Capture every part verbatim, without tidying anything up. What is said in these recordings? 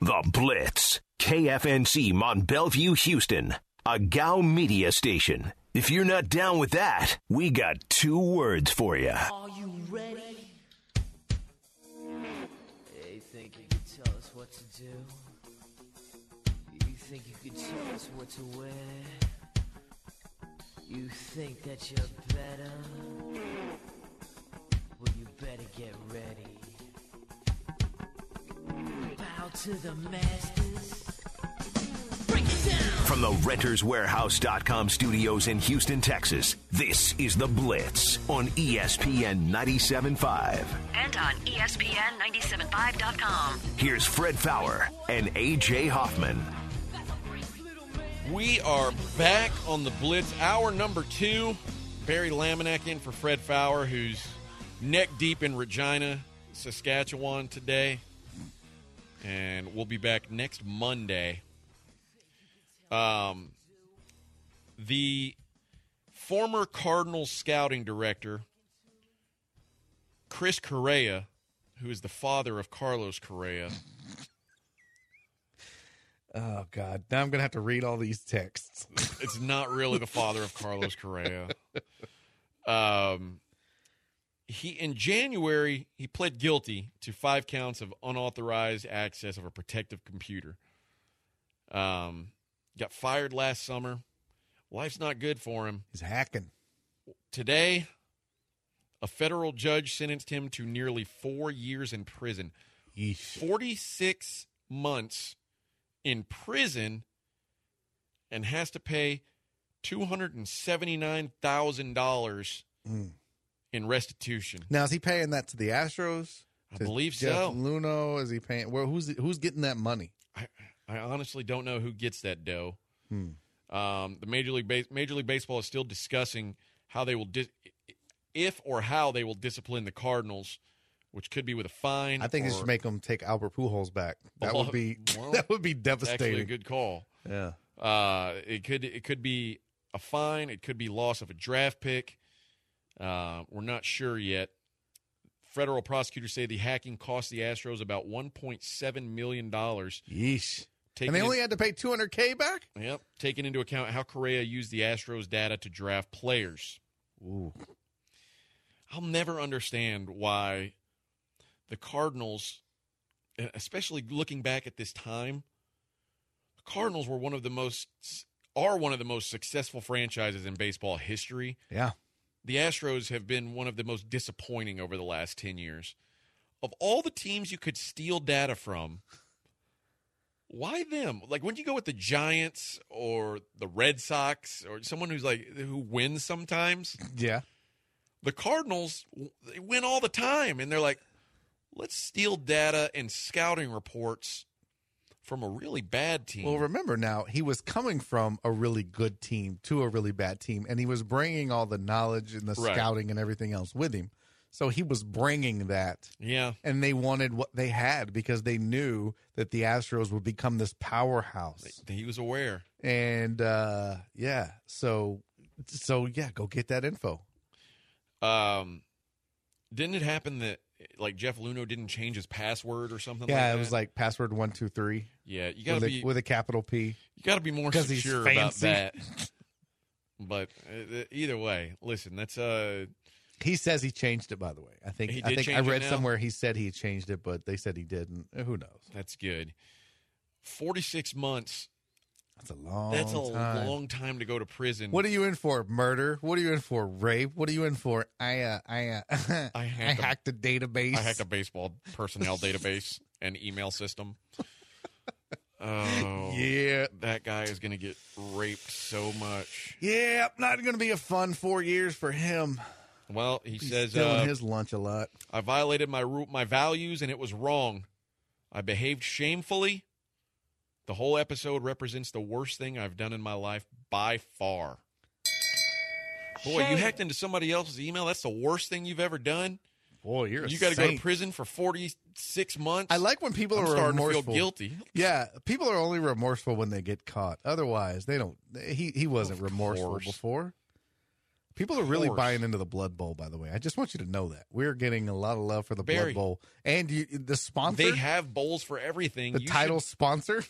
The Blitz. K F N C Mont Bellevue, Houston. A G O W media station. If you're not down with that, we got two words for you. Are you ready? You think you can tell us what to do? You think you can tell us what to wear? You think that you're better? Well, you better get ready. Bow to the masters. Break it down. From the Renters Warehouse dot com studios in Houston, Texas, this is The Blitz on E S P N ninety-seven point five. And on E S P N ninety-seven point five dot com. Here's Fred Faour and A J Hoffman. We are back on The Blitz, hour number two. Barry Laminack in for Fred Faour, who's neck deep in Regina, Saskatchewan today. And we'll be back next Monday. Um, the former Cardinals scouting director, Chris Correa, who is the father of Carlos Correa. Oh, God. Now I'm going to have to read all these texts. It's not really the father of Carlos Correa. Um, he in January, he pled guilty to five counts of unauthorized access of a protective computer. Um, got fired last summer. Life's not good for him. He's hacking. Today, a federal judge sentenced him to nearly four years in prison. Yeesh. forty-six months in prison, and has to pay two hundred seventy-nine thousand dollars Mm. in restitution. Now, is he paying that to the Astros? I To believe Jeff so. Luhnow? Is he paying? Well, who's who's getting that money? I, I honestly don't know who gets that dough. Hmm. Um, the Major League Base, Major League Baseball is still discussing how they will, dis- if or how they will discipline the Cardinals, which could be with a fine. I think or, they should make him take Albert Pujols back. That would be Well, that would be actually devastating. a good call. Yeah. Uh, it could it could be a fine. It could be loss of a draft pick. Uh, we're not sure yet. Federal prosecutors say the hacking cost the Astros about one point seven million dollars. Yeesh. Taking And they in- only had to pay two hundred K back? Yep, taking into account how Correa used the Astros data to draft players. Ooh. I'll never understand why the Cardinals, especially looking back at this time, the Cardinals were one of the most are one of the most successful franchises in baseball history. Yeah. The Astros have been one of the most disappointing over the last ten years. Of all the teams you could steal data from, why them? Like, wouldn't you go with the Giants or the Red Sox or someone who's like who wins sometimes? Yeah. The Cardinals, they win all the time, and they're like, let's steal data and scouting reports from a really bad team. Well, remember now, he was coming from a really good team to a really bad team, and he was bringing all the knowledge and the Right. scouting and everything else with him. So he was bringing that, yeah, and they wanted what they had because they knew that the Astros would become this powerhouse. he was aware. And, uh, yeah, so, so yeah, go get that info. Um, didn't it happen that like Jeff Luhnow didn't change his password or something? like Yeah, that? it was like password one, two, three. yeah, you gotta with, be a, with a capital P. you gotta be more 'Cause he's secure about fancy. that. But uh, either way, listen, that's uh. He says he changed it, by the way. I think He I did think I change it read now? somewhere he said he changed it, but they said he didn't. Who knows? That's good. forty-six months. That's a long That's a time. long time to go to prison. What are you in for? Murder? What are you in for? Rape? What are you in for? I uh, I uh, I I hacked, hacked a database. a, I hacked a baseball personnel database and email system. Oh, Yeah. that guy is going to get raped so much. Yeah, not going to be a fun four years for him. Well, he He's says, stealing uh, his lunch a lot. I violated my ru- my values and it was wrong. I behaved shamefully. The whole episode represents the worst thing I've done in my life by far. Boy, you hacked into somebody else's email. That's the worst thing you've ever done. Boy, you're a You got to go to saint. prison for forty-six months. I like when people I'm are starting remorseful. to feel guilty. Yeah, people are only remorseful when they get caught. Otherwise, they don't. He he wasn't Of remorseful course. before. People are really course. buying into the Blood Bowl, by the way. I just want you to know that. We're getting a lot of love for the Barry, Blood Bowl. And you, the sponsor, They have bowls for everything. the You title should- sponsor,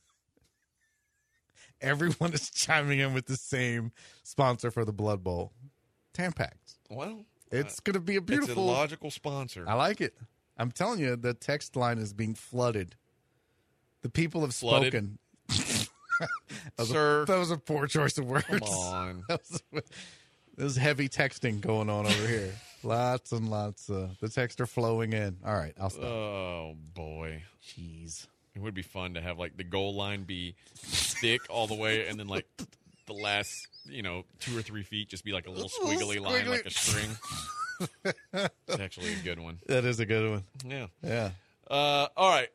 everyone is chiming in with the same sponsor for the Blood Bowl. Tampax. Well, It's going to be a beautiful. it's a logical sponsor. I like it. I'm telling you, the text line is being flooded. The people have Flooded? spoken. that, was Sir. a, that was a poor choice of words. Come on. That was a- There's heavy texting going on over here. Lots and lots. Uh, the texts are flowing in. All right, I'll stop. Oh, boy. Jeez. It would be fun to have, like, the goal line be thick all the way, and then, like, the last, you know, two or three feet just be like a little squiggly line, like a string. It's actually a good one. That is a good one. Yeah. Yeah. Uh, all right.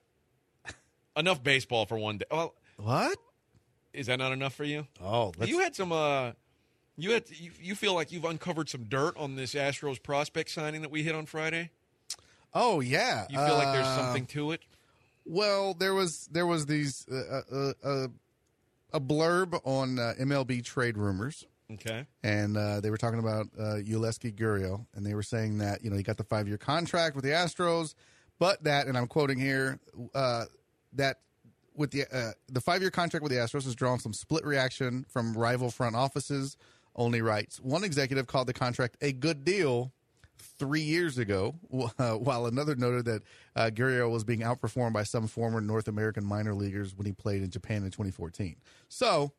Enough baseball for one day. Well, What? is that not enough for you? Oh, let's, You had some. Uh, you had. You, you feel like you've uncovered some dirt on this Astros prospect signing that we hit on Friday. oh yeah. You feel like there's Uh, something to it. Well, there was there was these uh, uh, uh, a blurb on uh, M L B trade rumors. Okay. And uh, they were talking about uh, Yulesky Gurriel, and they were saying that, you know, he got the five-year contract with the Astros, but that, and I'm quoting here, uh, that with the uh, the five-year contract with the Astros has drawn some split reaction from rival front offices. Only writes, one executive called the contract a good deal three years ago, uh, while another noted that uh, Gurriel was being outperformed by some former North American minor leaguers when he played in Japan in twenty fourteen. So,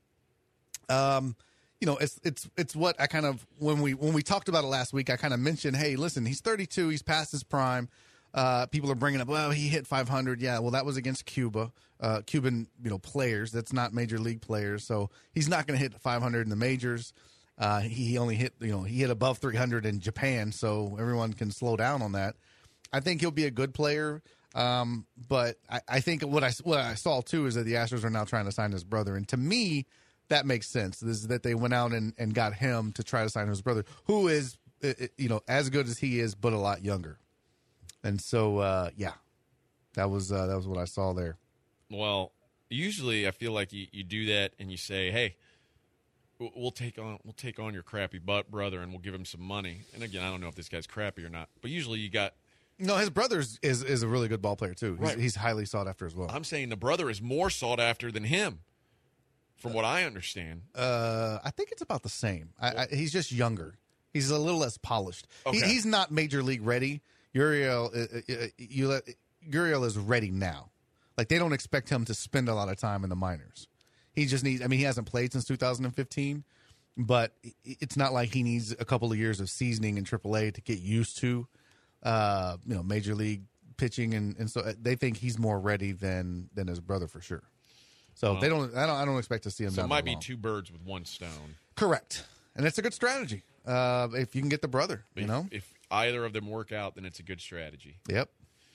um... you know, it's it's it's what I kind of when we when we talked about it last week, I kind of mentioned, hey, listen, he's thirty-two, he's past his prime. Uh, people are bringing up, well, he hit five hundred. Yeah, well, that was against Cuba, uh, Cuban, you know, players. That's not major league players, so he's not going to hit five hundred in the majors. Uh, he, he only hit, you know, he hit above three hundred in Japan, so everyone can slow down on that. I think he'll be a good player, um, but I, I think what I what I saw too is that the Astros are now trying to sign his brother, and to me, that makes sense. This is that they went out and, and got him to try to sign his brother, who is, you know, as good as he is, but a lot younger. And so, uh, yeah, that was uh, that was what I saw there. Well, usually I feel like you, you do that and you say, hey, we'll we'll take on we'll take on your crappy butt brother and we'll give him some money. And again, I don't know if this guy's crappy or not, but usually you got. No, his brother is is a really good ball player too. He's, Right. he's highly sought after as well. I'm saying the brother is more sought after than him, from what I understand. Uh, I think it's about the same. I, I, he's just younger. He's a little less polished. He, Okay. he's not major league ready. Uriel, uh, uh, you, Uriel is ready now. Like, they don't expect him to spend a lot of time in the minors. He just needs. I mean, he hasn't played since two thousand fifteen, but it's not like he needs a couple of years of seasoning in triple A to get used to, uh, you know, major league pitching, and, and so they think he's more ready than than his brother for sure. So Well, they don't. I don't. I don't expect to see him. So it down might there be long. two birds with one stone. Correct, and it's a good strategy. Uh, if you can get the brother, you If, know. if either of them work out, then it's a good strategy. Yep.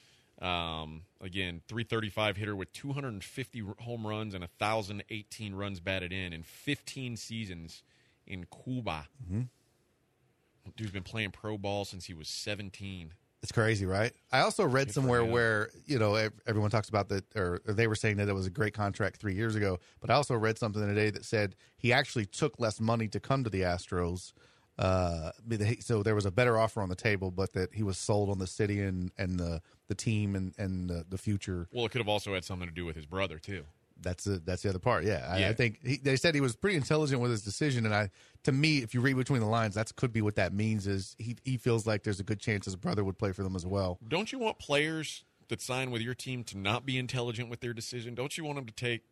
Um, again, three thirty-five hitter with two hundred fifty home runs and one thousand eighteen runs batted in in fifteen seasons in Cuba. Mm-hmm. Dude's been playing pro ball since he was seventeen. It's crazy, right? I also read Good for somewhere him. where, you know, ev- everyone talks about that, or or they were saying that it was a great contract three years ago. But I also read something today that said he actually took less money to come to the Astros. Uh, so there was a better offer on the table, but that he was sold on the city and, and the, the team and, and the, the future. Well, it could have also had something to do with his brother, too. That's the that's the other part. Yeah, I, Yeah. I think he, they said he was pretty intelligent with his decision, and I, to me, if you read between the lines, that could be what that means. Is he he feels like there's a good chance his brother would play for them as well. Don't you want players that sign with your team to not be intelligent with their decision? Don't you want them to take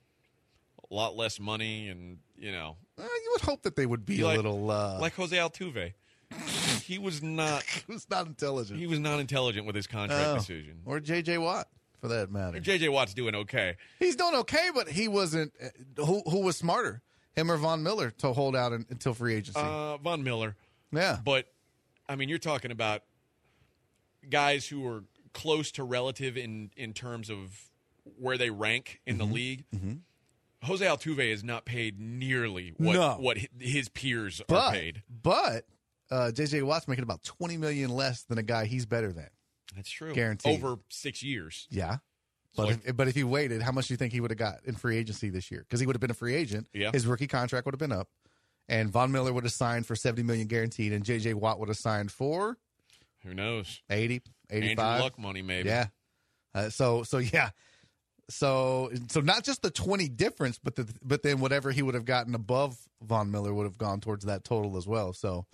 a lot less money and, you know, Uh, you would hope that they would be Be a like- little uh, like Jose Altuve? He was not he was not intelligent, he was not intelligent with his contract Oh. decision. or J J Watt for that matter. J J Watt's doing okay. He's doing okay, but he wasn't. Uh, who who was smarter, him or Von Miller, to hold out in, until free agency? Uh, Von Miller. yeah, But, I mean, you're talking about guys who are close to relative in, in terms of where they rank in Mm-hmm. the league. Jose Altuve is not paid nearly what, No. what hi- his peers are but paid. but uh, J J Watt's making about twenty million less than a guy he's better than. That's true. Guaranteed. Over six years. Yeah. So But if- if, but if he waited, how much do you think he would have got in free agency this year? Because he would have been a free agent. Yeah. His rookie contract would have been up, and Von Miller would have signed for seventy million dollars guaranteed, and J J. Watt would have signed for Who knows? eighty, eighty-five. Andrew Luck money, maybe. Yeah. Uh, so so yeah. So so not just the twenty difference, but the but then whatever he would have gotten above Von Miller would have gone towards that total as well. So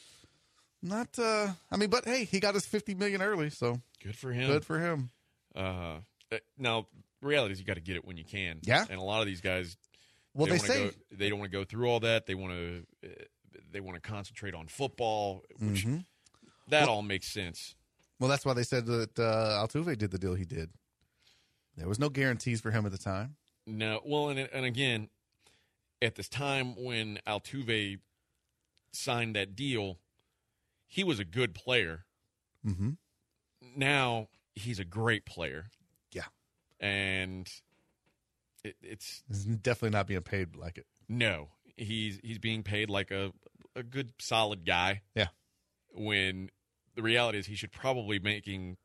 not uh I mean, but hey, he got his fifty million dollars early, so Good for him. good for him. Uh, now, the reality is you got to get it when you can. Yeah. And a lot of these guys, Well, they don't wanna say go, they don't want to go through all that. They want to uh, they want to concentrate on football, which Mm-hmm. that all makes sense. well, that's why they said that uh, Altuve did the deal he did. There was no guarantees for him at the time. No, well, and and again, at this time when Altuve signed that deal, he was a good player. Mm-hmm. Now he's a great player, Yeah. and it, it's He's definitely not being paid like it. no, he's he's being paid like a a good solid guy. Yeah. When the reality is he should probably making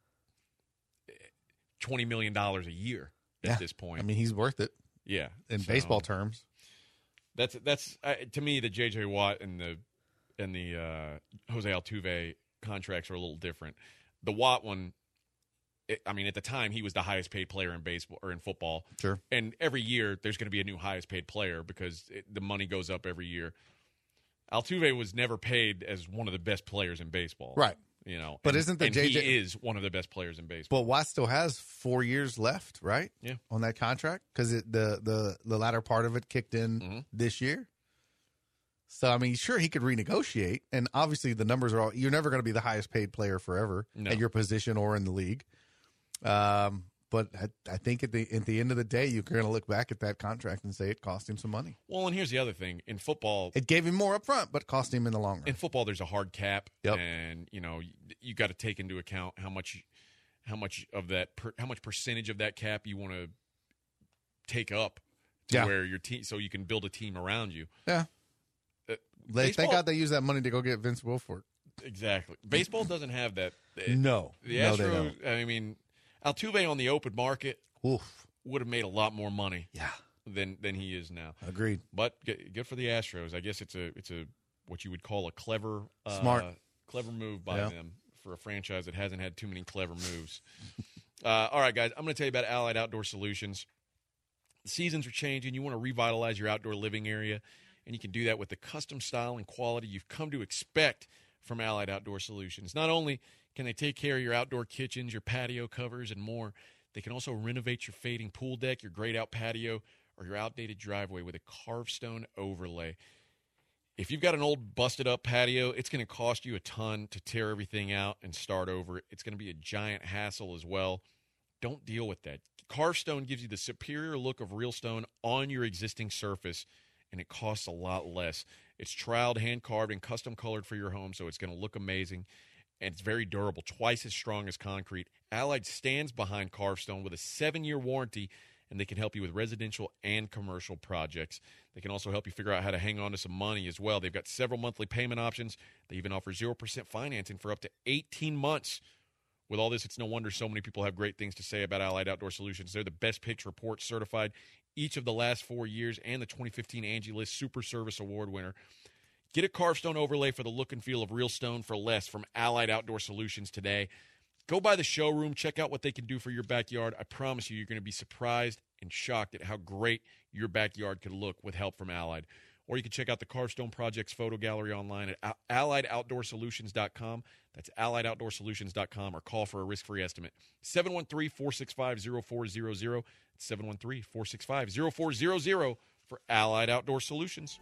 twenty million dollars a year at Yeah. this point. I mean, he's worth it yeah, in So, baseball terms. That's that's uh, to me the J J. Watt and the and the uh, Jose Altuve contracts are a little different. The Watt one, it, I mean, at the time he was the highest paid player in baseball or in football. Sure. And every year there's going to be a new highest paid player because it, the money goes up every year. Altuve was never paid as one of the best players in baseball. Right. You know, But and, isn't the and J J he is one of the best players in baseball. But Watt still has four years left, right? Yeah. On that contract because the, the the latter part of it kicked in Mm-hmm. this year. So I mean, sure he could renegotiate, and obviously the numbers are all. You're never going to be the highest paid player forever No. at your position or in the league. Um, but I, I think at the at the end of the day, you're going to look back at that contract and say it cost him some money. Well, and here's the other thing: in football, It gave him more up front, but cost him in the long run. in football, there's a hard cap, Yep. and you know you, you got to take into account how much, how much of that, per, how much percentage of that cap you want to take up to Yeah. where your team, so you can build a team around you. yeah. Uh, They, baseball- thank God they used that money to go get Vince Wilfork. Exactly. Baseball doesn't have that. Uh, No. the No, they Astros. I mean, Altuve on the open market Oof. would have made a lot more money Yeah. than than he is now. Agreed. But good, good for the Astros. I guess it's a it's a what you would call a clever uh, Smart. clever move by Yeah. them for a franchise that hasn't had too many clever moves. uh, all right, guys, I'm going to tell you about Allied Outdoor Solutions. The seasons are changing. You want to revitalize your outdoor living area, and you can do that with the custom style and quality you've come to expect from Allied Outdoor Solutions. Not only can they take care of your outdoor kitchens, your patio covers, and more, they can also renovate your fading pool deck, your grayed out patio, or your outdated driveway with a carved stone overlay. If you've got an old busted up patio, it's going to cost you a ton to tear everything out and start over. It's going to be a giant hassle as well. Don't deal with that. Carved stone gives you the superior look of real stone on your existing surface, and it costs a lot less. It's troweled, hand-carved, and custom-colored for your home, so it's going to look amazing, and it's very durable, twice as strong as concrete. Allied stands behind carved stone with a seven-year warranty, and they can help you with residential and commercial projects. They can also help you figure out how to hang on to some money as well. They've got several monthly payment options. They even offer zero percent financing for up to eighteen months. With all this, it's no wonder so many people have great things to say about Allied Outdoor Solutions. They're the Best Pitch Report certified each of the last four years and the twenty fifteen Angie List Super Service Award winner. Get a carved stone overlay for the look and feel of real stone for less from Allied Outdoor Solutions today. Go by the showroom. Check out what they can do for your backyard. I promise you, you're going to be surprised and shocked at how great your backyard could look with help from Allied. Or you can check out the Carved Stone Project's photo gallery online at allied outdoor solutions dot com. That's allied outdoor solutions dot com, or call for a risk-free estimate. seven one three, four six five, zero four zero zero. seven one three, four six five, zero four zero zero for Allied Outdoor Solutions.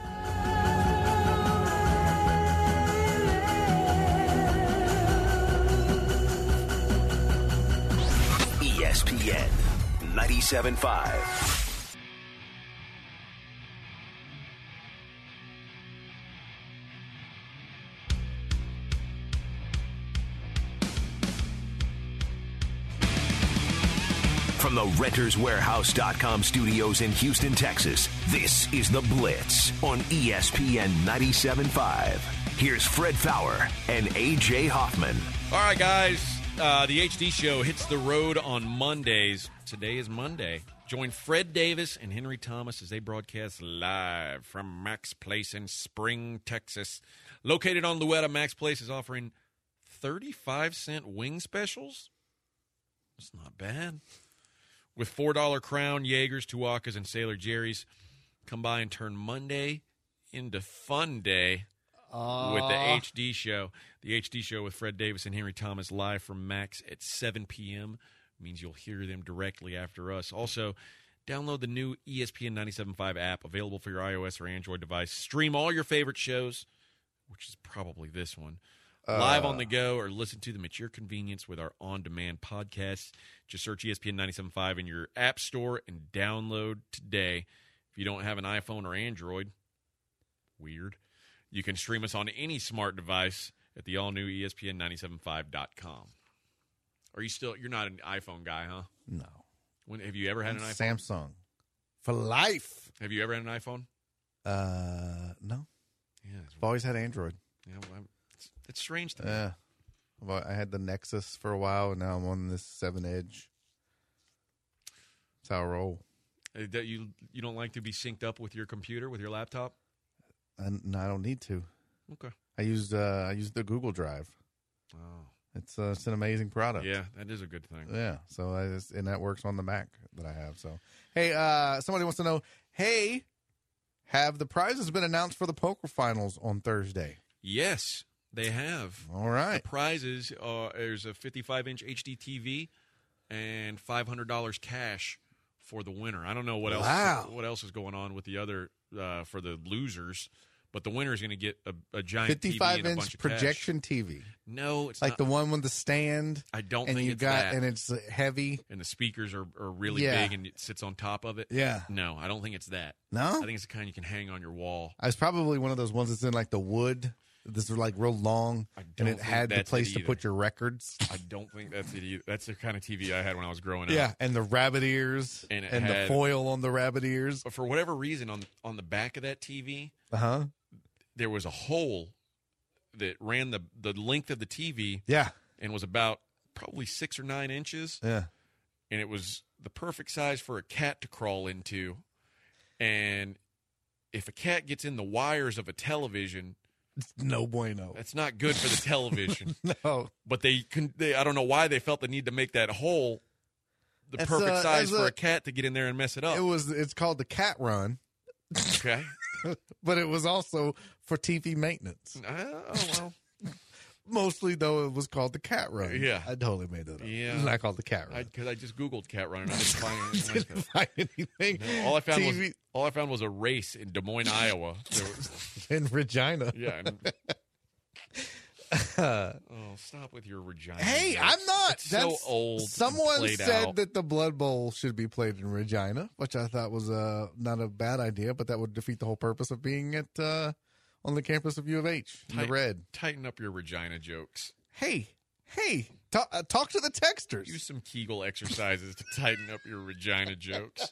E S P N ninety-seven point five. From the Renters Warehouse dot com studios in Houston, Texas, this is The Blitz on E S P N ninety-seven point five. Here's Fred Fowler and A J Hoffman. All right, guys. Uh, the H D show hits the road on Mondays. Today is Monday. Join Fred Davis and Henry Thomas as they broadcast live from Max Place in Spring, Texas. Located on Louetta, Max Place is offering thirty-five cent wing specials. That's not bad. With four dollar Crown, Jaegers, Tuacas, and Sailor Jerry's. Come by and turn Monday into Fun Day uh. with the H D Show. The H D Show with Fred Davis and Henry Thomas live from Max at seven p.m. means you'll hear them directly after us. Also, download the new E S P N ninety-seven point five app available for your iOS or Android device. Stream all your favorite shows, which is probably this one, uh. live on the go, or listen to them at your convenience with our on-demand podcasts. Just search E S P N ninety-seven point five in your app store and download today. If you don't have an iPhone or Android, weird, you can stream us on any smart device at the all-new E S P N ninety-seven point five dot com. Are you still? You're not an iPhone guy, huh? No. When have you ever had I'm an iPhone? Samsung for life. Have you ever had an iPhone? Uh, no. Yeah, I've always had Android. Yeah, well, it's, it's strange to me. Yeah. Well, I had the Nexus for a while, and now I'm on this seven Edge. That's how I roll. Uh, That you you don't like to be synced up with your computer, with your laptop? And no, I don't need to. Okay. I used uh, I used the Google Drive. Oh. It's uh, it's an amazing product. Yeah, that is a good thing. Yeah. So I just, and that works on the Mac that I have. So hey, uh, somebody wants to know. Hey, have the prizes been announced for the poker finals on Thursday? Yes, they have. All right. The prizes are there's a fifty-five inch H D T V and five hundred dollars cash for the winner. I don't know what else Wow. what else is going on with the other uh, for the losers, but the winner is going to get a, a giant fifty-five T V and a bunch inch of projection cash. T V. No, it's Like not. the one with the stand. I don't and think you it's got that. and it's heavy. And the speakers are, are really Yeah. big and it sits on top of it. Yeah. No, I don't think it's that. No? I think it's the kind you can hang on your wall. It's probably one of those ones that's in like the wood. This is like real long, I and don't it think had the that's place it to either. put your records. I don't think that's it either. That's the kind of T V I had when I was growing Yeah, up. and the rabbit ears And it and had- the foil on the rabbit ears. But for whatever reason, on on the back of that T V, Uh huh. there was a hole that ran the, the length of the T V Yeah, and was about probably six or nine inches. yeah. And it was the perfect size for a cat to crawl into. And if a cat gets in the wires of a television, No bueno. that's not good for the television. No. But they, con- they, I don't know why they felt the need to make that hole the That's perfect a- size that's for a- a cat to get in there and mess it up. It was. It's called the Cat Run, Okay. but it was also for T V maintenance. Oh, well. Mostly, though, it was called the Cat Run. Yeah. I totally made that up. Yeah. It's not called the Cat Run. Because I, I just Googled cat run and I didn't find anything like didn't find anything. that. All I found T V was all I found was a race in Des Moines, Iowa. There was, in Regina. yeah. And, oh, stop with your Regina. Hey, jokes. I'm not. It's That's, so old. and Someone played said out. that the Blood Bowl should be played in Regina, which I thought was uh, not a bad idea, but that would defeat the whole purpose of being at uh, on the campus of U of H in the Tight- red. Tighten up your Regina jokes. Hey, hey, talk, uh, talk to the texters. Use some Kegel exercises to tighten up your Regina jokes.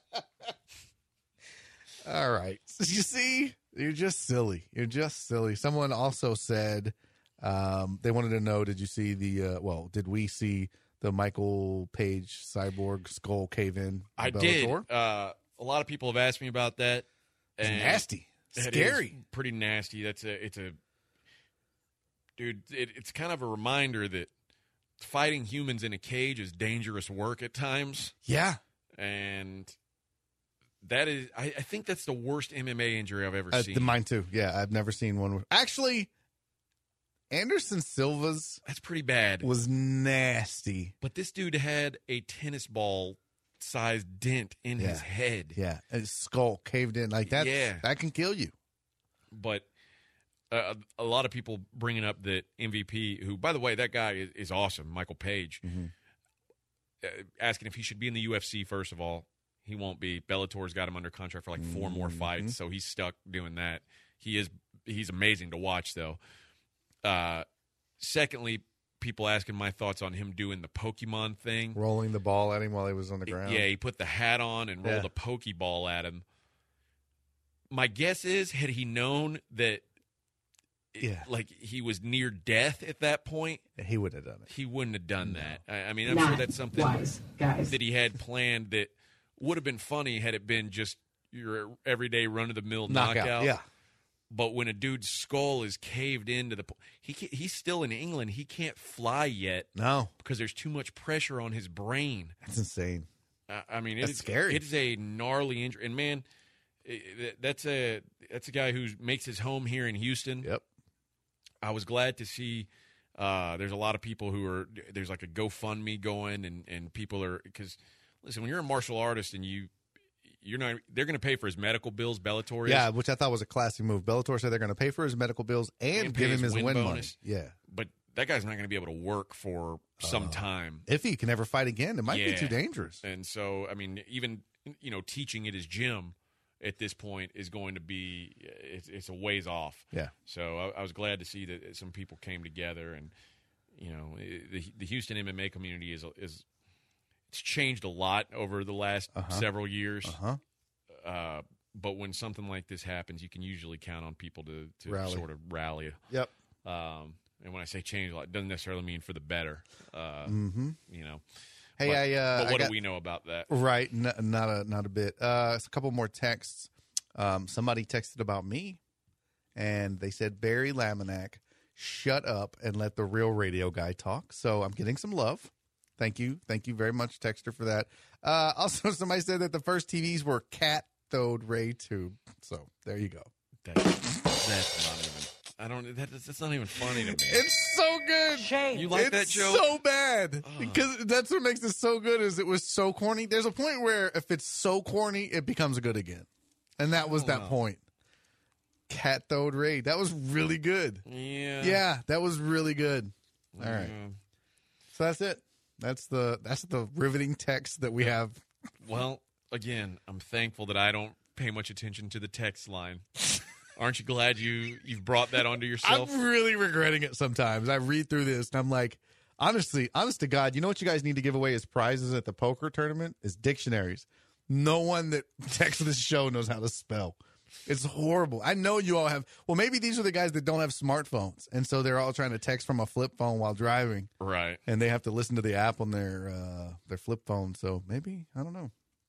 All right. You see, you're just silly. You're just silly. Someone also said um, they wanted to know, did you see the, uh, well, did we see the Michael Page cyborg skull cave in? I did. Uh, a lot of people have asked me about that. It's and nasty. it Scary. is pretty nasty. That's a, it's a, dude, it, it's kind of a reminder that fighting humans in a cage is dangerous work at times. Yeah. And that is, I, I think that's the worst M M A injury I've ever Uh, seen. the, mine too. Yeah, I've never seen one. With, actually, Anderson Silva's That's pretty bad. was nasty. But this dude had a tennis ball sized dent in Yeah. his head. Yeah, and his skull caved in like that. Yeah. That can kill you. But uh, a lot of people bringing up that M V P, who, by the way, that guy is, is awesome, Michael Page, Mhm. uh, asking if he should be in the U F C, first of all. He won't be. Bellator's got him under contract for like four more Mhm. fights, so he's stuck doing that. He is he's amazing to watch, though. Uh, secondly, people asking my thoughts on him doing the Pokemon thing. Rolling the ball at him while he was on the ground. Yeah, he put the hat on and rolled Yeah. a Pokeball at him. My guess is, had he known that Yeah. like he was near death at that point, He would have done it. he wouldn't have done that. I, I mean, I'm Not sure that's something wise, guys. that he had planned that would have been funny had it been just your everyday run-of-the-mill knockout. Knockout. Yeah. But when a dude's skull is caved into the, he can't, he's still in England. He can't fly yet No. because there's too much pressure on his brain. That's insane. I, I mean, That's it's scary. It is a gnarly injury, and man, it, that's a that's a guy who makes his home here in Houston. Yep. I was glad to see. Uh, there's a lot of people who are there's like a GoFundMe going, and and people are because listen, when you're a martial artist and you. You're not. They're going to pay for his medical bills. Bellator is. Yeah, which I thought was a classy move. Bellator said they're going to pay for his medical bills and, And give pay him his his win win, bonus. money. Yeah. But that guy's not going to be able to work for some time. If he can ever fight again, it might be Yeah. too dangerous. And so, I mean, even you know, teaching at his gym at this point is going to be it's, it's a ways off. Yeah. So I, I was glad to see that some people came together, and you know, the the Houston M M A community is is it's changed a lot over the last Uh-huh. several years. Uh-huh. Uh, but when something like this happens, you can usually count on people to, to Rally. sort of rally. Yep. Um, and when I say change a lot, it doesn't necessarily mean for the better. Uh, Mm-hmm. You know. Hey, but, I. Uh, but I what got- do we know about that? Right. N- not a not a bit. Uh, it's a couple more texts. Um, somebody texted about me, and they said Barry Laminack, shut up and let the real radio guy talk. So I'm getting some love. Thank you. Thank you very much, Texter, for that. Uh, also, somebody said that the first T Vs were cathode ray tube. So there you go. That, that's not even. I don't. That, that's not even funny to me. It's so good. Shame. You like it's that joke? so bad because that's what makes it so good. Is it was so corny. There's a point where if it's so corny, it becomes good again, and that was that know. point. Cathode ray. That was really good. yeah. Yeah, that was really good. All right, Yeah. so that's it. That's the that's the riveting text that we have. Well, again, I'm thankful that I don't pay much attention to the text line. Aren't you glad you you've brought that onto yourself? I'm really regretting it sometimes. I read through this and I'm like, honestly, honest to God, you know what you guys need to give away as prizes at the poker tournament is dictionaries. No one that texts this show knows how to spell. It's horrible. I know you all have. Well, maybe these are the guys that don't have smartphones, and so they're all trying to text from a flip phone while driving, Right. and they have to listen to the app on their uh, their flip phone. So maybe I don't know.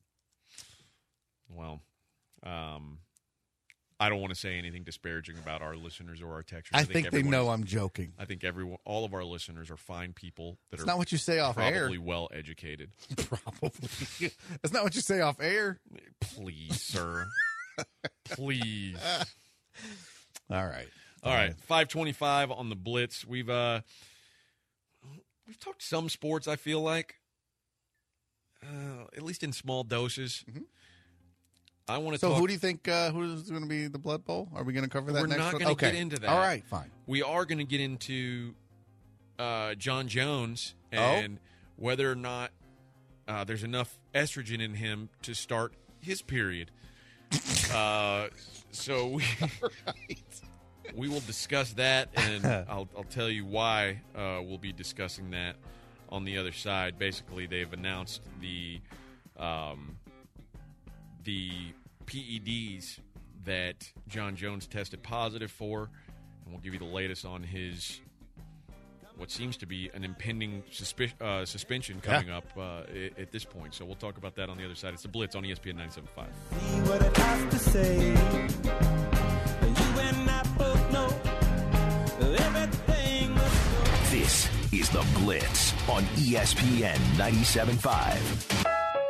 Well, um, I don't want to say anything disparaging about our listeners or our texters. I, think, they everyone know is- I'm joking. I think everyone, all of our listeners are fine people that It's are not what you say off air. probably well educated. Probably. That's not what you say off air. Please, sir. Please. All right. All right, five twenty-five on the Blitz. We've uh, we've talked some sports. I feel like, uh, at least in small doses. I want to So talk. who do you think uh, who's going to be the Blood Bowl? Are we going to cover that We're next not one? gonna Okay. get into that. All right, fine. we are going to get into uh, John Jones Oh? and whether or not uh, there's enough estrogen in him to start his period. uh, so we we will discuss that, and I'll, I'll tell you why uh, we'll be discussing that on the other side. Basically, they've announced the um, the P E Ds that John Jones tested positive for, and we'll give you the latest on his what seems to be an impending suspi- uh, suspension coming Yeah. up uh, at, at this point. So we'll talk about that on the other side. It's the Blitz on E S P N ninety-seven point five. See what it has to say. You and I both know everything must go. This is The Blitz on E S P N ninety-seven point five.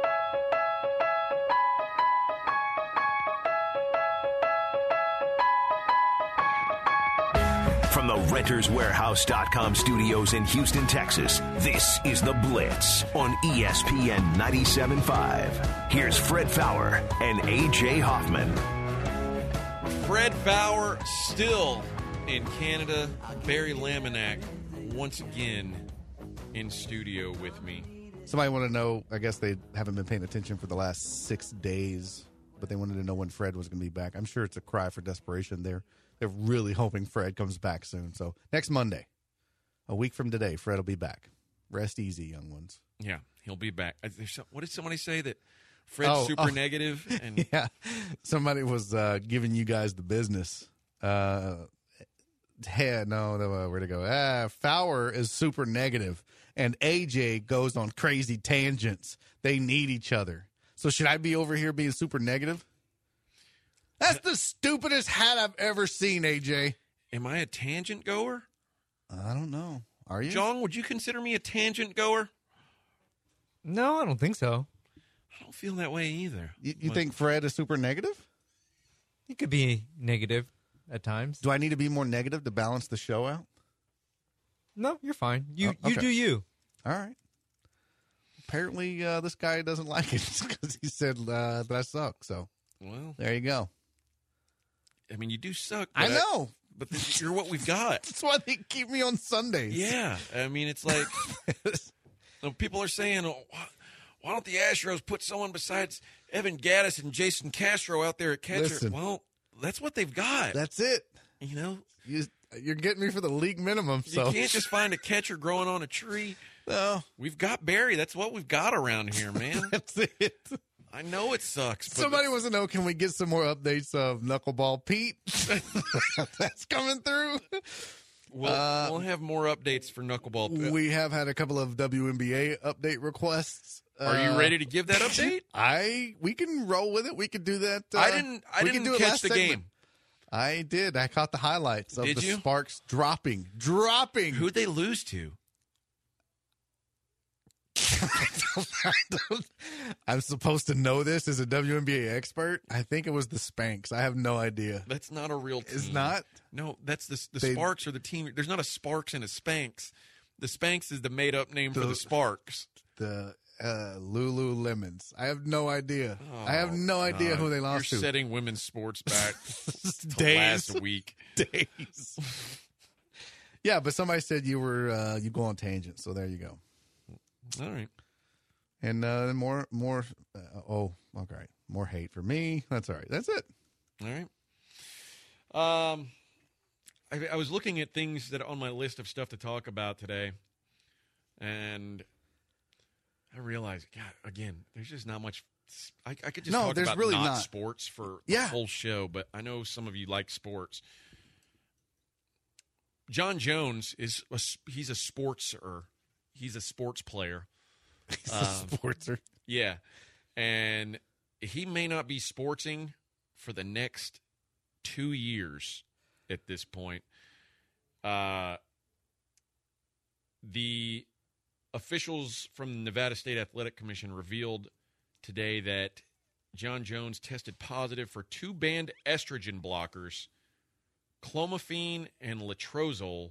From the Renters Warehouse dot com studios in Houston, Texas, this is The Blitz on E S P N ninety-seven point five. Here's Fred Fowler and A J Hoffman. Fred Fowler still in Canada. Barry Laminack once again in studio with me. Somebody want to know, I guess they haven't been paying attention for the last six days, but they wanted to know when Fred was going to be back. I'm sure it's a cry for desperation. They're, they're really hoping Fred comes back soon. So next Monday, a week from today, Fred will be back. Rest easy, young ones. Yeah, he'll be back. Uh, there's some- What did somebody say that Fred's Oh, super oh. negative? And Yeah, somebody was uh, giving you guys the business. Uh, Yeah, no, no uh, where to go? Ah, Fowler is super negative, and A J goes on crazy tangents. They need each other. So should I be over here being super negative? That's the stupidest hat I've ever seen, A J. Am I a tangent goer? I don't know. Are you? John, would you consider me a tangent goer? No, I don't think so. I don't feel that way either. You, you But- think Fred is super negative? You could be negative at times. Do I need to be more negative to balance the show out? No, you're fine. You Oh, you okay. do you. All right. Apparently, uh, this guy doesn't like it because he said uh, that I suck. So Well, there you go. I mean, you do suck. I but know. but this, you're what we've got. That's why they keep me on Sundays. Yeah, I mean, it's like you know, people are saying, oh, why, why don't the Astros put someone besides Evan Gattis and Jason Castro out there at catcher? Listen. Well, that's what they've got. That's it. you know, You, you're getting me for the league minimum. So you can't just find a catcher growing on a tree. no, We've got Barry. That's what we've got around here, man. that's it. I know it sucks. But Somebody wants to know: can we get some more updates of Knuckleball Pete? That's coming through. We'll, Uh, we'll have more updates for Knuckleball. We have had a couple of W N B A update requests. Are you Uh, ready to give that update? I we can roll with it. We could do that. Uh, I didn't. I we can didn't do it catch last the segment. game. I did. I caught the highlights of Did the you? Sparks dropping, dropping. Who'd they lose to? I don't- I'm supposed to know this as a W N B A expert. I think it was the Spanks. I have no idea. That's not a real team. It's not. No, that's the the They- Sparks are the team. There's not a Sparks and a Spanks. The Spanks is the made up name for The- the Sparks. The uh, Lululemons. I have no idea. I have no idea God, who they lost You're to. setting women's sports back to Days. last week. Days. Yeah, but somebody said you were uh, you go on tangent, so there you go. All right. And uh, more, more. Uh, oh, okay, more hate for me. That's all right. That's it. All right. Um, I, I was looking at things that are on my list of stuff to talk about today, and I realized, God, again, there's just not much. I, I could just No, talk there's about really not, not. sports for Yeah. the whole show, but I know some of you like sports. John Jones is a, he's a sportser. He's a sports player. He's Um, a sportser. Yeah. And he may not be sportsing for the next two years at this point. Uh, the officials from the Nevada State Athletic Commission revealed today that John Jones tested positive for two banned estrogen blockers, clomiphene and letrozole.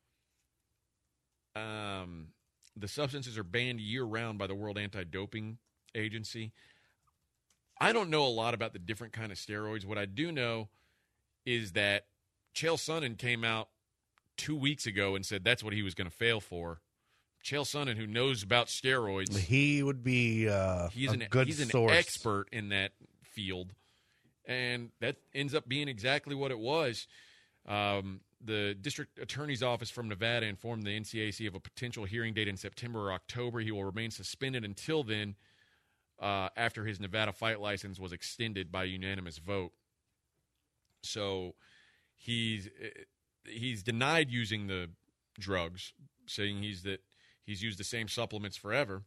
Um, the substances are banned year-round by the World Anti-Doping Agency. I don't know a lot about the different kind of steroids. What I do know is that Chael Sonnen came out two weeks ago and said that's what he was going to fail for. Chael Sonnen, who knows about steroids, He would be uh, he's a an good he's an source. expert in that field, and that ends up being exactly what it was. Um, the district attorney's office from Nevada informed the N C A A C of a potential hearing date in September or October. He will remain suspended until then, uh, after his Nevada fight license was extended by unanimous vote. So he's he's denied using the drugs, saying he's that he's used the same supplements forever.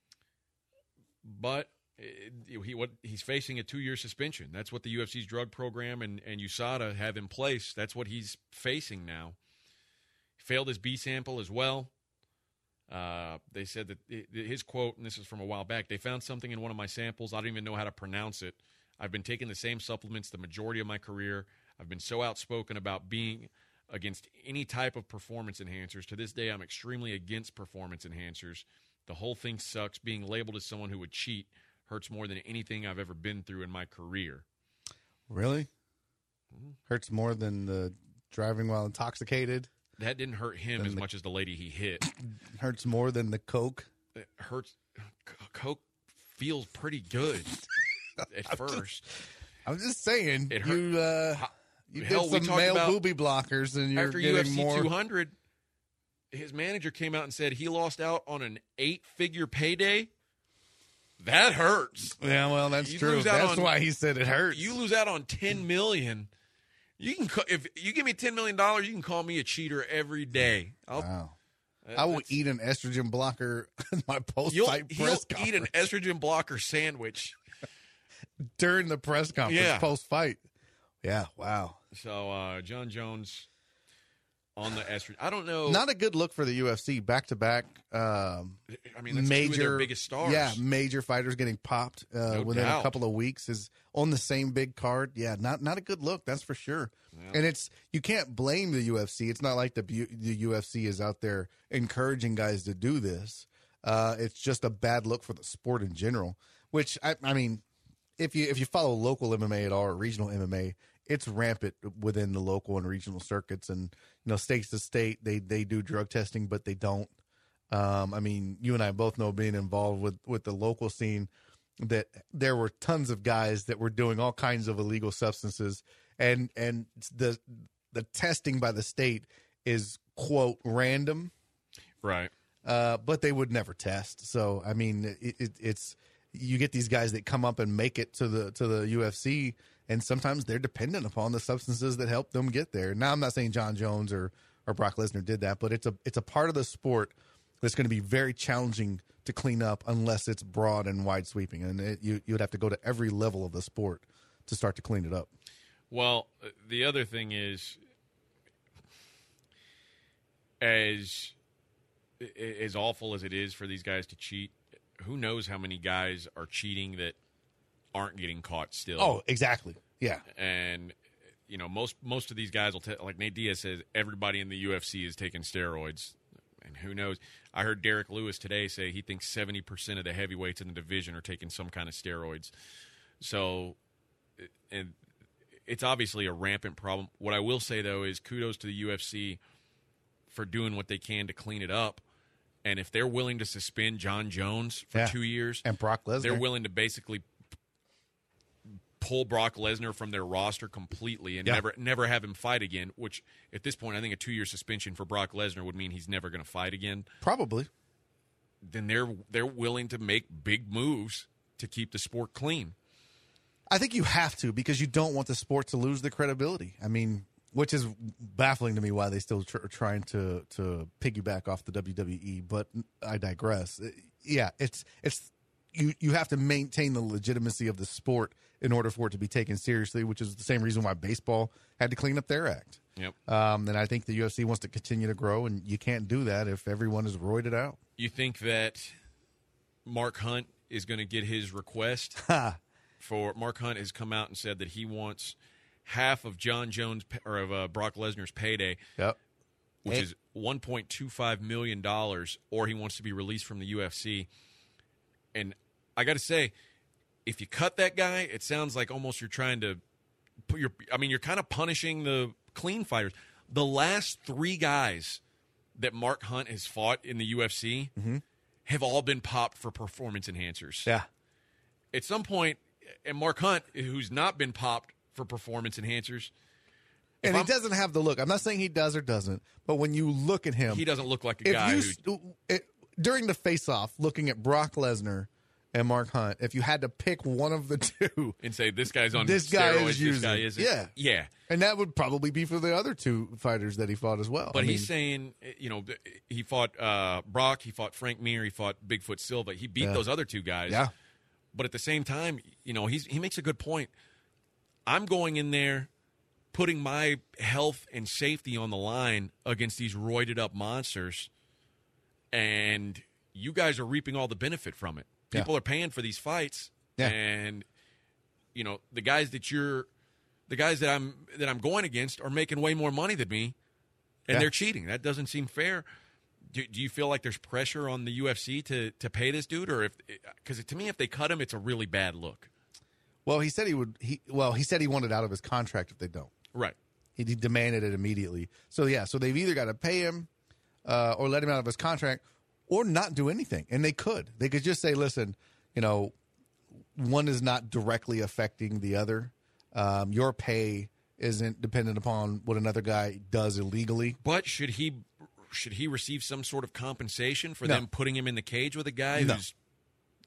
But uh, he what he's facing a two-year suspension. That's what the U F C's drug program and, and U S A D A have in place. That's what he's facing now. He failed his B sample as well. Uh, they said that his quote, and this is from a while back, they found something in one of my samples. I don't even know how to pronounce it. I've been taking the same supplements the majority of my career. I've been so outspoken about being against any type of performance enhancers. To this day, I'm extremely against performance enhancers. The whole thing sucks. Being labeled as someone who would cheat hurts more than anything I've ever been through in my career. Really? Hurts more than the driving while intoxicated. That didn't hurt him Then as the- much as the lady he hit. Hurts more than the coke. It hurts. C- Coke feels pretty good at first. I'm just saying. It hurt- You uh, How- you hell, did we some talked male about- booby blockers, and you're After getting U F C more. two hundred, his manager came out and said he lost out on an eight-figure payday. That hurts. Yeah, well, that's You true. lose out That's on- why he said it hurts. You lose out on ten million dollars, You can ca- if you give me ten million dollars, you can call me a cheater every day. I'll, Wow. uh, I will that's- eat an estrogen blocker in my You'll, post-fight he'll press eat an conference. estrogen blocker sandwich. during the press conference Yeah. post-fight. Yeah, wow. So uh, John Jones on the estrogen. I don't know. Not a good look for the U F C. Back-to-back um, I mean, that's major, two of their biggest stars. Yeah, major fighters getting popped uh, No within doubt. a couple of weeks is on the same big card. Yeah, not not a good look, that's for sure. And it's you can't blame the U F C. It's not like the bu- the U F C is out there encouraging guys to do this. Uh, it's just a bad look for the sport in general. Which I, I mean, if you if you follow local M M A at all or regional M M A, it's rampant within the local and regional circuits. And you know, state to state, they they do drug testing, but they don't. Um, I mean, you and I both know, being involved with with the local scene, that there were tons of guys that were doing all kinds of illegal substances, and and the the testing by the state is quote random, Right. uh, but they would never test. So I mean, it, it, it's you get these guys that come up and make it to the to the U F C, and sometimes they're dependent upon the substances that help them get there. Now, I'm not saying John Jones or or Brock Lesnar did that, but it's a it's a part of the sport that's going to be very challenging to clean up unless it's broad and wide sweeping, and it, you you would have to go to every level of the sport to start to clean it up. Well, the other thing is, as as awful as it is for these guys to cheat, who knows how many guys are cheating that aren't getting caught still? Oh, exactly. Yeah. And you know, most most of these guys will tell, like Nate Diaz says, everybody in the U F C is taking steroids, and who knows? I heard Derek Lewis today say he thinks seventy percent of the heavyweights in the division are taking some kind of steroids. So, and it's obviously a rampant problem. What I will say, though, is kudos to the U F C for doing what they can to clean it up. And if they're willing to suspend John Jones for Yeah. two years, And Brock Lesnar. they're willing to basically pull Brock Lesnar from their roster completely and Yeah. never never have him fight again, which at this point I think a two-year suspension for Brock Lesnar would mean he's never going to fight again. Probably. Then they're they're willing to make big moves to keep the sport clean. I think you have to, because you don't want the sport to lose the credibility. I mean, which is baffling to me why they still tr- are trying to to piggyback off the W W E. But I digress. Yeah, it's it's you you have to maintain the legitimacy of the sport in order for it to be taken seriously, which is the same reason why baseball had to clean up their act. Yep. Um, and I think the U F C wants to continue to grow, and you can't do that if everyone is roided out. You think that Mark Hunt is going to get his request? For Mark Hunt has come out and said that he wants half of John Jones or of uh, Brock Lesnar's payday, Yep. which Hey. is one point two five million dollars, or he wants to be released from the U F C. And I got to say, if you cut that guy, it sounds like almost you're trying to put your. I mean, you're kind of punishing the clean fighters. The last three guys that Mark Hunt has fought in the U F C have all been popped for performance enhancers. Yeah. At some point, and Mark Hunt, who's not been popped for performance enhancers, And I'm- he doesn't have the look. I'm not saying he does or doesn't, but when you look at him, he doesn't look like a if guy you who. st- it, during the face-off, looking at Brock Lesnar and Mark Hunt, if you had to pick one of the two, And say this guy's on this guy steroids, is this using, guy isn't. yeah, yeah. and that would probably be for the other two fighters that he fought as well. But I he's mean, saying, you know, he fought uh, Brock, he fought Frank Mir, he fought Bigfoot Silva. He beat Yeah. those other two guys. yeah, But at the same time, you know, he's he makes a good point. I'm going in there, putting my health and safety on the line against these roided up monsters, and you guys are reaping all the benefit from it. Yeah. People are paying for these fights, Yeah. and you know the guys that you're, the guys that I'm that I'm going against are making way more money than me, and Yeah. they're cheating. That doesn't seem fair. Do, do you feel like there's pressure on the U F C to to pay this dude, or if because to me if they cut him, it's a really bad look. well, he said he would. He well, he said he wanted out of his contract if they don't. Right. He de- demanded it immediately. So yeah, so they've either got to pay him uh, or let him out of his contract, or not do anything. And they could. They could just say, "Listen, you know, one is not directly affecting the other. Um, your pay isn't dependent upon what another guy does illegally." But should he should he receive some sort of compensation for No. them putting him in the cage with a guy No. who's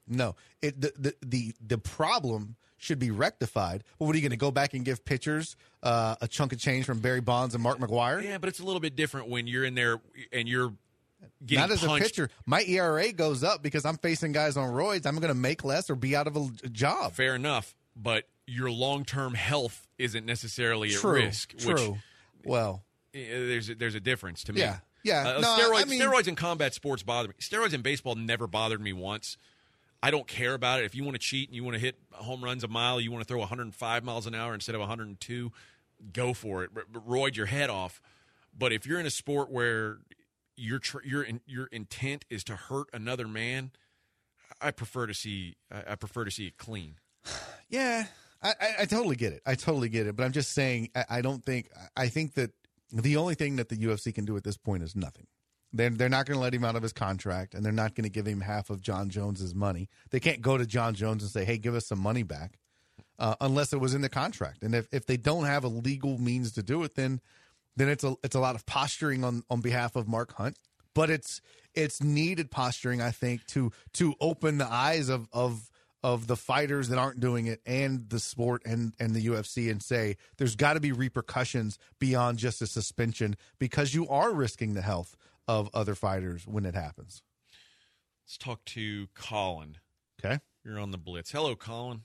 No. It the the the, the problem should be rectified. But what are you going to go back and give pitchers uh, a chunk of change from Barry Bonds and Mark McGwire? Yeah, but it's a little bit different when you're in there and you're getting Not as punched. a pitcher. My E R A goes up because I'm facing guys on roids. I'm going to make less or be out of a job. Fair enough, but your long-term health isn't necessarily True. at risk. True. Which, well, there's a, there's a difference to me. Yeah. Yeah. Uh, No, I- steroids, I mean- steroids in combat sports bother me. Steroids in baseball never bothered me once. I don't care about it. If you want to cheat and you want to hit home runs a mile, you want to throw one hundred five miles an hour instead of one hundred two, go for it. R- roid your head off. But if you're in a sport where your tr- your in, your intent is to hurt another man, I prefer to see I, I prefer to see it clean. yeah, I, I, I totally get it. I totally get it. But I'm just saying, I, I don't think, I think that the only thing that the U F C can do at this point is nothing. They're, they're not going to let him out of his contract, and they're not going to give him half of John Jones's money. They can't go to John Jones and say, hey, give us some money back, uh, unless it was in the contract. And if, if they don't have a legal means to do it, then then it's a it's a lot of posturing on, on behalf of Mark Hunt. But it's it's needed posturing, I think, to to open the eyes of of of the fighters that aren't doing it and the sport and, and the U F C and say there's got to be repercussions beyond just a suspension because you are risking the health of other fighters when it happens. Let's talk to Colin. Okay. You're on the Blitz. Hello, Colin.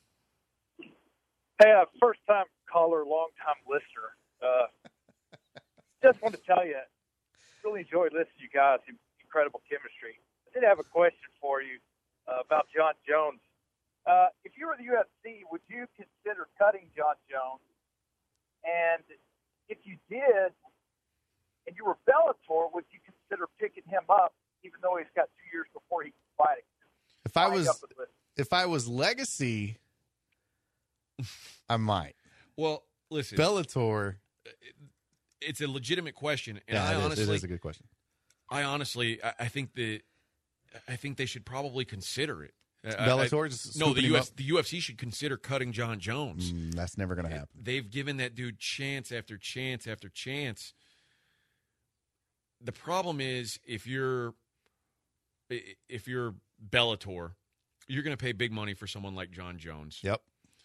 Hey, uh, first time caller, long time listener. Uh, just want to tell you, really enjoyed listening to you guys. Incredible chemistry. I did have a question for you uh, about John Jones. Uh, if you were the U F C, would you consider cutting John Jones? And if you did, and you were Bellator, would you consider picking him up, even though he's got two years before he can fight again? If I Wind was up with this. if I was Legacy, I might. Well, listen, Bellator. it's a legitimate question, and Yeah, I it is, honestly, it is a good question. I honestly, I, I think that I think they should probably consider it. I- Bellator I- just no, the scooping him U S up? the U F C should consider cutting John Jones. Mm, that's never going to happen. They've given that dude chance after chance after chance. The problem is if you're if you're Bellator, you're going to pay big money for someone like John Jones. Yep.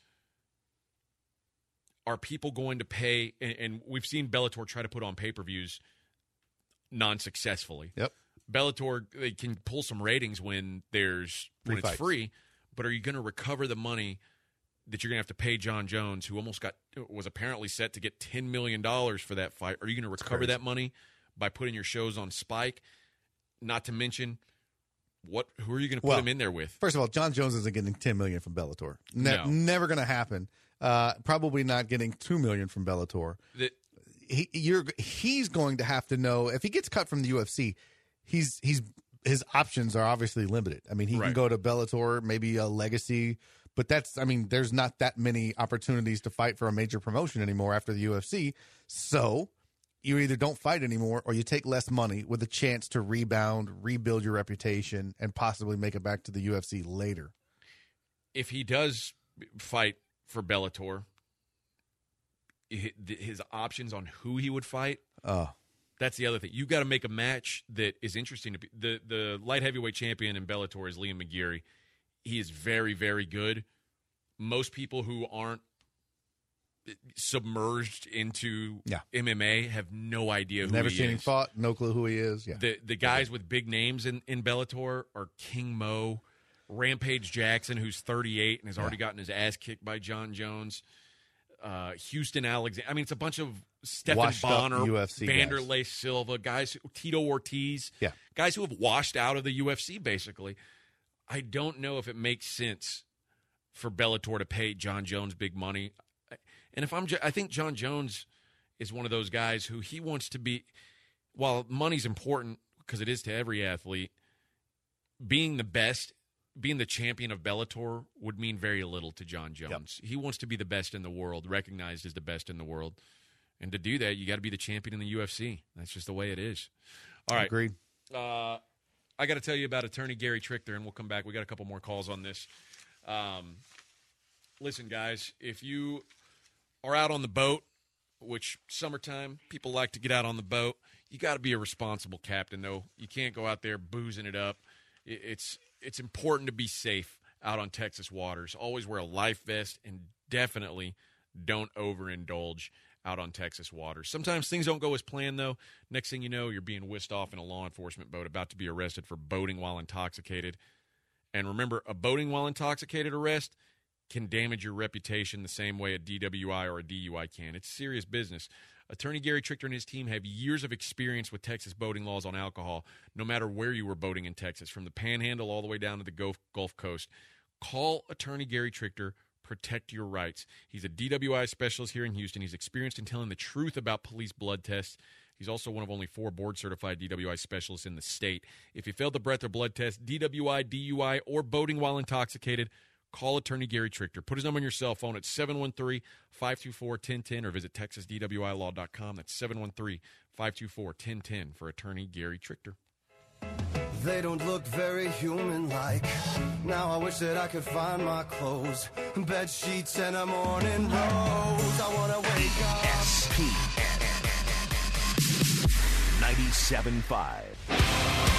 Are people going to pay? And, and we've seen Bellator try to put on pay-per-views non-successfully. Yep. Bellator, they can pull some ratings when there's when Free it's fights. free, but are you going to recover the money that you're going to have to pay John Jones, who almost got was apparently set to get ten million dollars for that fight? Are you going to recover crazy. that money by putting your shows on Spike? Not to mention, what who are you going to put Well, him in there with? First of all, John Jones isn't getting ten million dollars from Bellator. Ne- No. Never going to happen. Uh, probably not getting two million dollars from Bellator. That He, you're, he's going to have to know if he gets cut from the U F C. He's he's his options are obviously limited. I mean, he can Right. go to Bellator, maybe a Legacy, but that's I mean, there's not that many opportunities to fight for a major promotion anymore after the U F C. So you either don't fight anymore or you take less money with a chance to rebound, rebuild your reputation, and possibly make it back to the U F C later. if he does fight for Bellator, hi- his options on who he would fight. Oh, That's the other thing. You got to make a match that is interesting to be. The the light heavyweight champion in Bellator is Liam McGeary. He is very, very good. Most people who aren't submerged into Yeah. M M A have no idea who never he seen him is. fought, no clue who he is. Yeah, The the guys with big names in, in Bellator are King Mo, Rampage Jackson, who's thirty-eight and has already gotten his ass kicked by John Jones. Uh, Houston Alexander. I mean, it's a bunch of Stephen Washed up Bonner, U F C guys. Vanderlei Silva, guys, who- Tito Ortiz, Yeah. guys who have washed out of the U F C, basically. I don't know if it makes sense for Bellator to pay John Jones big money. And if I'm, Jo- I think John Jones is one of those guys who he wants to be, while money's important, because it is to every athlete, being the best, being the champion of Bellator would mean very little to John Jones. He wants to be the best in the world, recognized as the best in the world. And to do that, you got to be the champion in the U F C. That's just the way it is. All right. agreed. Uh, I got to tell you about attorney Gary Trichter, and we'll come back. We got a couple more calls on this. Um, listen, guys, if you are out on the boat, which summertime, people like to get out on the boat, you got to be a responsible captain, though. You can't go out there boozing it up. It- It's it's important to be safe out on Texas waters. Always wear a life vest, and definitely don't overindulge out on Texas waters. Sometimes things don't go as planned, though. Next thing you know, you're being whisked off in a law enforcement boat, about to be arrested for boating while intoxicated. And remember, a boating while intoxicated arrest can damage your reputation the same way a D W I or a D U I can. It's serious business. Attorney Gary Trichter and his team have years of experience with Texas boating laws on alcohol, no matter where you were boating in Texas, from the Panhandle all the way down to the Gulf, Gulf Coast. Call Attorney Gary Trichter. Protect your rights. He's a D W I specialist here in Houston. He's experienced in telling the truth about police blood tests. He's also one of only four board-certified D W I specialists in the state. If you failed the breath or blood test, D W I, D U I, or boating while intoxicated, call Attorney Gary Trichter. Put his number on your cell phone at seven one three, five two four, one zero one zero or visit texas d w i law dot com. That's seven one three, five two four, one zero one zero for Attorney Gary Trichter. They don't look very human-like. Now I wish that I could find my clothes, bed sheets, and a morning rose. I want to wake up. E S P N ninety-seven point five.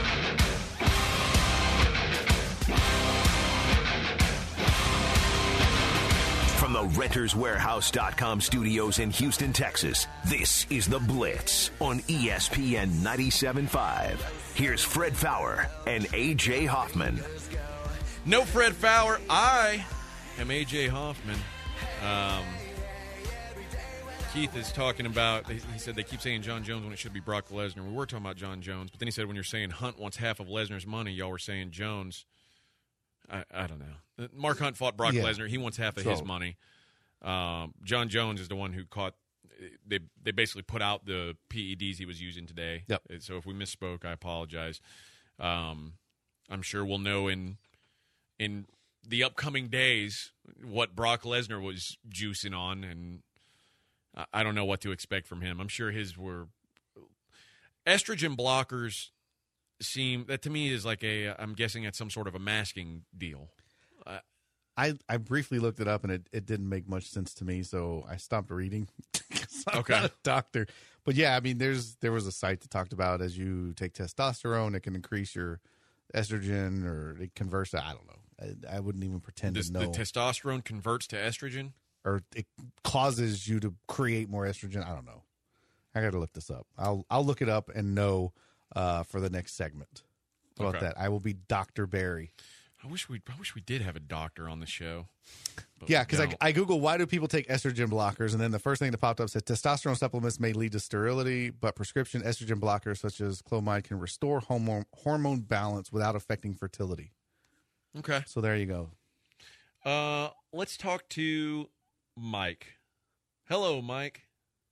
From the renters warehouse dot com studios in Houston, Texas, this is The Blitz on E S P N ninety-seven point five. Here's Fred Faour and A J Hoffman. No Fred Faour. I am A J Hoffman. Um, Keith is talking about, he said they keep saying John Jones when it should be Brock Lesnar. We were talking about John Jones, but then he said when you're saying Hunt wants half of Lesnar's money, y'all were saying Jones. I, I don't know. Mark Hunt fought Brock Yeah. Lesnar. He wants half of So- his money. Um, John Jones is the one who caught. They they basically put out the P E Ds he was using today. Yep. So if we misspoke, I apologize. Um, I'm sure we'll know in in the upcoming days what Brock Lesnar was juicing on, and I, I don't know what to expect from him. I'm sure his were estrogen blockers. Seem that to me is like a. I'm guessing it's some sort of a masking deal. Uh, I, I briefly looked it up, and it, it didn't make much sense to me, so I stopped reading. 'Cause I'm Okay. not a doctor. But, yeah, I mean, there's there was a site that talked about as you take testosterone, it can increase your estrogen, or it converts to, I don't know. I, I wouldn't even pretend Does to the know. testosterone converts to estrogen? or it causes you to create more estrogen. I don't know. I got to look this up. I'll I'll look it up and know uh, for the next segment. How about Okay. that? I will be Doctor Barry. I wish we I wish we did have a doctor on the show. But Yeah, we because I, don't. I Google why do people take estrogen blockers, and then the first thing that popped up said testosterone supplements may lead to sterility, but prescription estrogen blockers such as Clomid can restore hormone hormone balance without affecting fertility. Okay. So there you go. Uh, let's talk to Mike. Hello, Mike.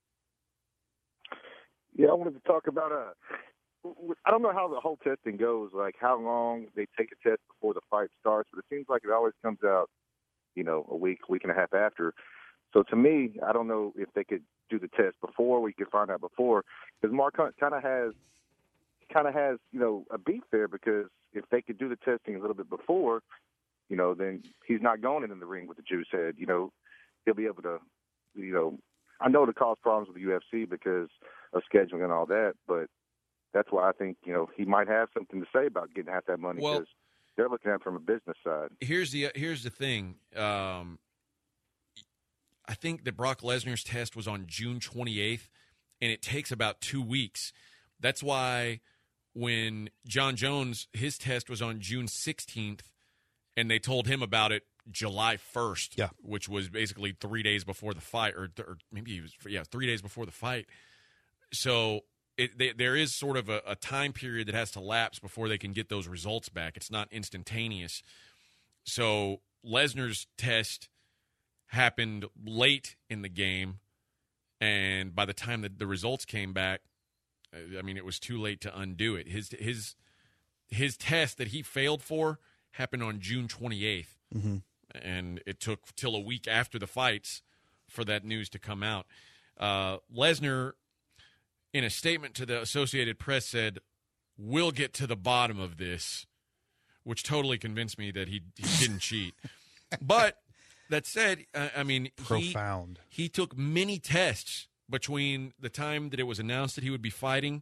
Yeah, I wanted to talk about uh I don't know how the whole testing goes, like how long they take a test before the fight starts, but it seems like it always comes out, you know, a week, week and a half after. So to me, I don't know if they could do the test before, we could find out before, because Mark Hunt kind of has, kind of has, you know, a beef there, because if they could do the testing a little bit before, you know, then he's not going in the ring with the juice head. You know, he'll be able to, you know, I know to cause problems with the U F C because of scheduling and all that, but that's why I think, you know, he might have something to say about getting half that money, because Well, they're looking at it from a business side. Here's the here's the thing. Um, I think that Brock Lesnar's test was on June twenty-eighth, and it takes about two weeks. That's why when John Jones, his test was on June sixteenth, and they told him about it July first, Yeah. which was basically three days before the fight, or, or maybe it was yeah three days before the fight. So it, they, there is sort of a, a time period that has to lapse before they can get those results back. It's not instantaneous. So Lesnar's test happened late in the game, and by the time that the results came back, I mean, it was too late to undo it. His his his test that he failed for happened on June twenty-eighth, Mm-hmm. and it took till a week after the fights for that news to come out. Uh, Lesnar, in a statement to the Associated Press, said, "We'll get to the bottom of this," which totally convinced me that he, he didn't cheat. But that said, I, I mean, he, Profound. he took many tests between the time that it was announced that he would be fighting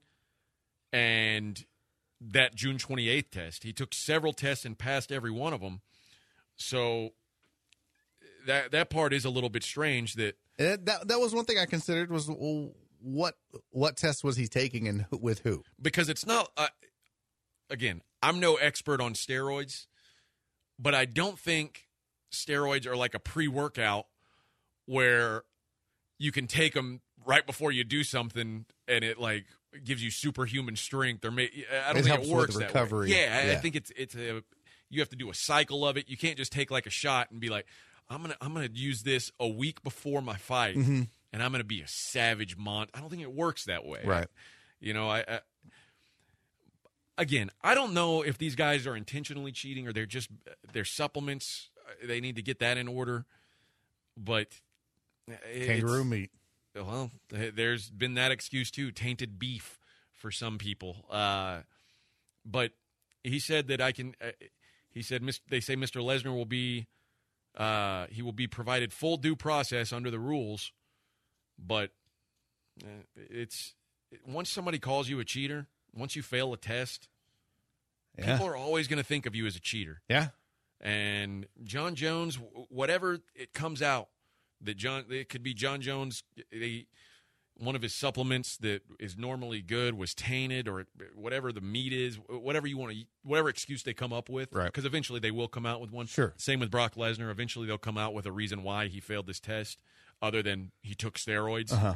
and that June twenty-eighth test. He took several tests and passed every one of them. so that that part is a little bit strange. That And that that was one thing I considered was well, what what test was he taking and who, with who? Because it's not. Uh, again, I'm no expert on steroids, but I don't think steroids are like a pre-workout where you can take them right before you do something and it like gives you superhuman strength. Or may, I don't It think helps it with works the that recovery. way. Yeah, I, I Yeah. think it's it's a you have to do a cycle of it. You can't just take like a shot and be like, I'm gonna I'm gonna use this a week before my fight, Mm-hmm. and I'm gonna be a savage mont. I don't think it works that way. Right. You know, I, I again, I don't know if these guys are intentionally cheating or they're just their supplements. They need to get that in order. But it's- Kangaroo meat. Well, there's been that excuse too, tainted beef for some people. Uh, but he said that I can. Uh, he said Mis- they say Mister Lesnar will be. Uh, he will be provided full due process under the rules, but uh, it's once somebody calls you a cheater, once you fail a test, Yeah. people are always going to think of you as a cheater. Yeah. And John Jones, whatever it comes out that John, it could be John Jones, they, one of his supplements that is normally good was tainted, or whatever the meat is, whatever you want to, whatever excuse they come up with, Right. Because eventually they will come out with one. Sure. Same with Brock Lesnar. Eventually they'll come out with a reason why he failed this test, other than he took steroids. Uh huh.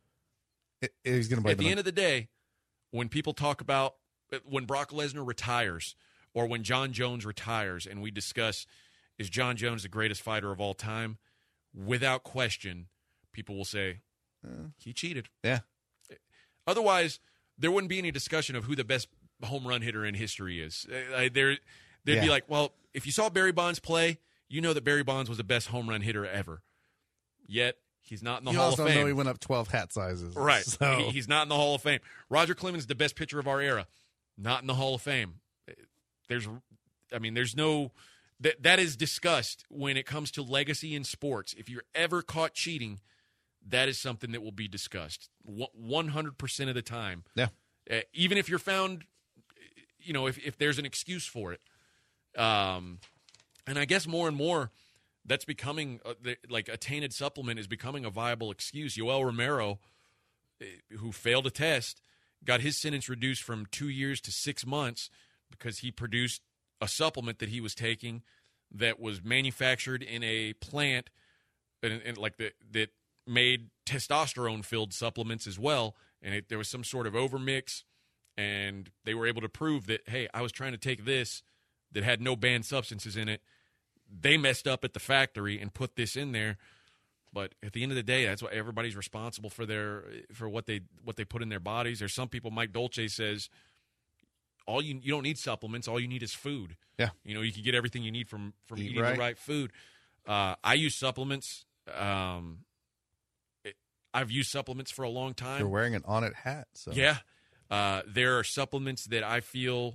He's going to blame At the them. end of the day, when people talk about when Brock Lesnar retires or when John Jones retires, and we discuss is John Jones the greatest fighter of all time, without question, people will say he cheated. Yeah. Otherwise, there wouldn't be any discussion of who the best home run hitter in history is. Uh, there, they'd Yeah. be like, well, if you saw Barry Bonds play, you know that Barry Bonds was the best home run hitter ever. Yet he's not in the You Hall also of Fame. know he went up twelve hat sizes. Right. So. He- he's not in the Hall of Fame. Roger Clemens, the best pitcher of our era, not in the Hall of Fame. There's, I mean, there's no, that that is discussed when it comes to legacy in sports. If you're ever caught cheating, that is something that will be discussed one hundred percent of the time. Yeah. Uh, even if you're found, you know, if, if there's an excuse for it. Um, and I guess more and more, that's becoming uh, the, like a tainted supplement is becoming a viable excuse. Yoel Romero, uh, who failed a test, got his sentence reduced from two years to six months because he produced a supplement that he was taking that was manufactured in a plant and, and like the, that made testosterone-filled supplements as well. And it, there was some sort of overmix, and they were able to prove that, hey, I was trying to take this that had no banned substances in it. They messed up at the factory and put this in there. But at the end of the day, that's what everybody's responsible for their for what they what they put in their bodies. There's some people. Mike Dolce says, all you you don't need supplements. All you need is food. Yeah. You know, you can get everything you need from from Eat eating right. the right food. Uh, I use supplements. Um, it, I've used supplements for a long time. You're wearing an on it hat. So. Yeah. Uh, there are supplements that I feel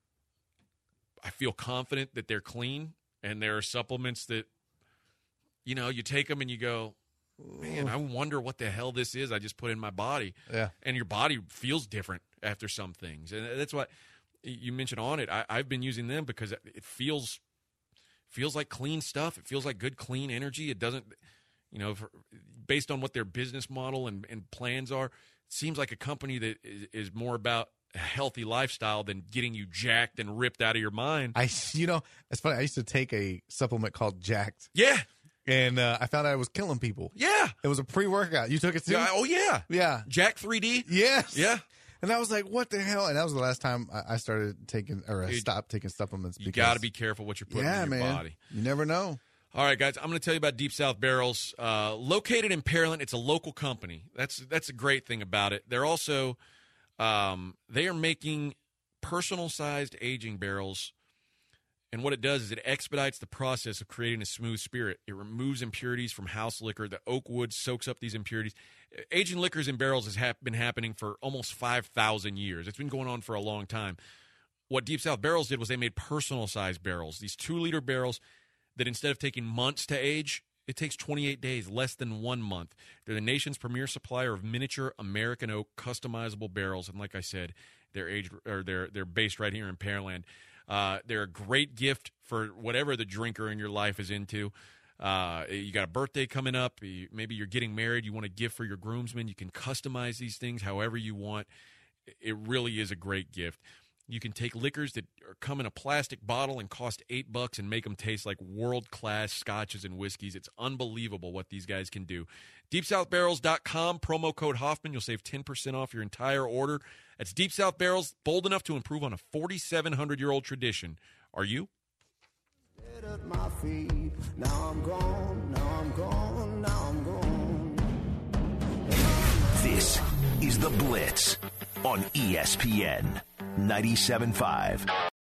I feel confident that they're clean, and there are supplements that, you know, you take them and you go, man, I wonder what the hell this is I just put in my body. Yeah. And your body feels different after some things. And that's what you mentioned on it. I, I've been using them because it feels feels like clean stuff. It feels like good, clean energy. It doesn't, you know, for, based on what their business model and, and plans are, it seems like a company that is, is more about a healthy lifestyle than getting you jacked and ripped out of your mind. I, you know, it's funny. I used to take a supplement called Jacked. Yeah. And uh, I found out I was killing people. Yeah. It was a pre-workout. You took it too? Yeah, oh, yeah. Yeah. Jack three D? Yes. Yeah. And I was like, what the hell? And that was the last time I I started taking, or I Dude, stopped taking supplements. You because, got to be careful what you're putting yeah, in your man. body. You never know. All right, guys, I'm going to tell you about Deep South Barrels. Uh, located in Pearland, it's a local company. That's that's a great thing about it. They're also um, they are making personal-sized aging barrels, and what it does is it expedites the process of creating a smooth spirit. It removes impurities from house liquor. The oak wood soaks up these impurities. Aging liquors in barrels has hap- been happening for almost five thousand years. It's been going on for a long time. What Deep South Barrels did was they made personal-sized barrels, these two-liter barrels that instead of taking months to age, it takes twenty-eight days, less than one month. They're the nation's premier supplier of miniature American oak customizable barrels, and like I said, they're aged or they're they're based right here in Pearland. Uh, they're a great gift for whatever the drinker in your life is into. Uh, you got a birthday coming up. You, maybe you're getting married. You want a gift for your groomsmen. You can customize these things however you want. It really is a great gift. You can take liquors that are, come in a plastic bottle and cost eight bucks and make them taste like world-class scotches and whiskeys. It's unbelievable what these guys can do. deep south barrels dot com, promo code Hoffman. You'll save ten percent off your entire order. That's Deep South Barrels, bold enough to improve on a forty-seven hundred year old tradition. Are you? At my feet. Now I'm gone, now I'm gone, now I'm gone. This is The Blitz on E S P N ninety-seven point five.